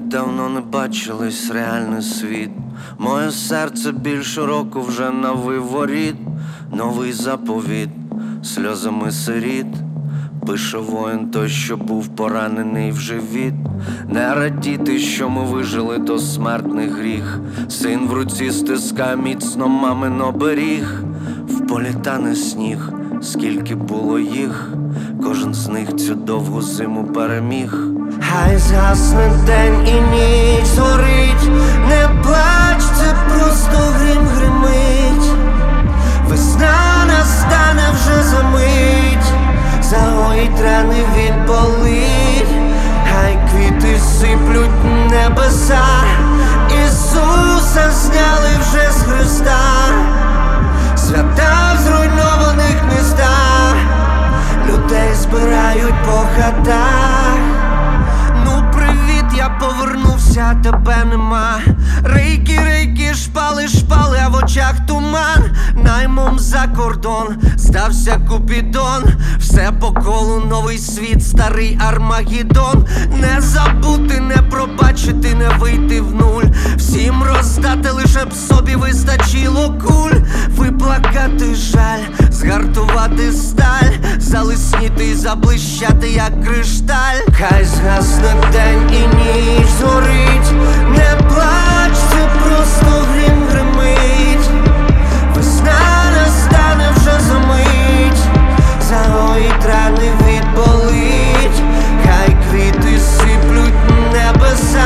давно не бачились, реальний світ. Моє серце більше року вже на виворіт. Новий заповіт, сльозами сиріт. Пише воїн той, що був поранений в живіт. Не радіти, що ми вижили, то смертний гріх. Син в руці стискає міцно мамин оберіг. В полі тане сніг, скільки було їх. Кожен з них цю довгу зиму переміг. Хай згасне день і ніч згорить. Не плач, це просто грім гримить. Весна настане вже за мить. Загоїть рани, відболить. Хай квіти сиплють небеса. Ісуса зняли вже з Христа. Свята в зруйнованих містах. Людей збирають по хатах. Ну привіт, я повернувся, тебе нема. Рейки, рейки, шпали, шпали, а в очах туман. Наймом за кордон, здався Купідон. Все по колу, новий світ, старий Армагеддон. Не забути, не пробачити, не вийти в нуль. Всім роздати, лише б собі вистачило куль. Виплакати жаль, згартувати сталь. Залисніти й заблищати, як кришталь. Хай згасне день і ніч згорить. Не плач, це просто грім гримить. Весна настане вже за мить. Загоїть рани, відболить. Хай квіти сиплють небеса.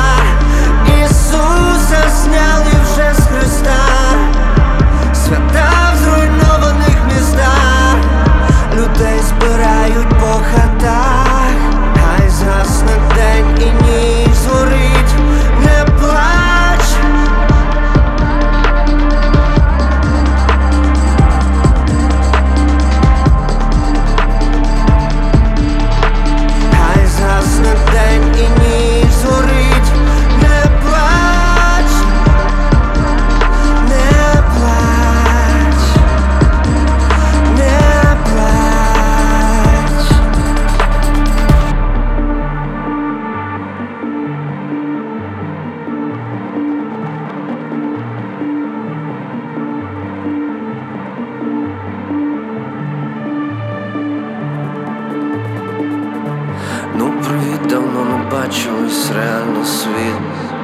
Ісуса зняли вже з Христа. Свята в зруйнованих містах. Людей збирають по хатах. Хай згасне день і ніч згорить. Не плач. Хай згасне день і ніч згорить. Не плач. Не плач. Не плач. Ну привіт, давно не бачились, реально світ.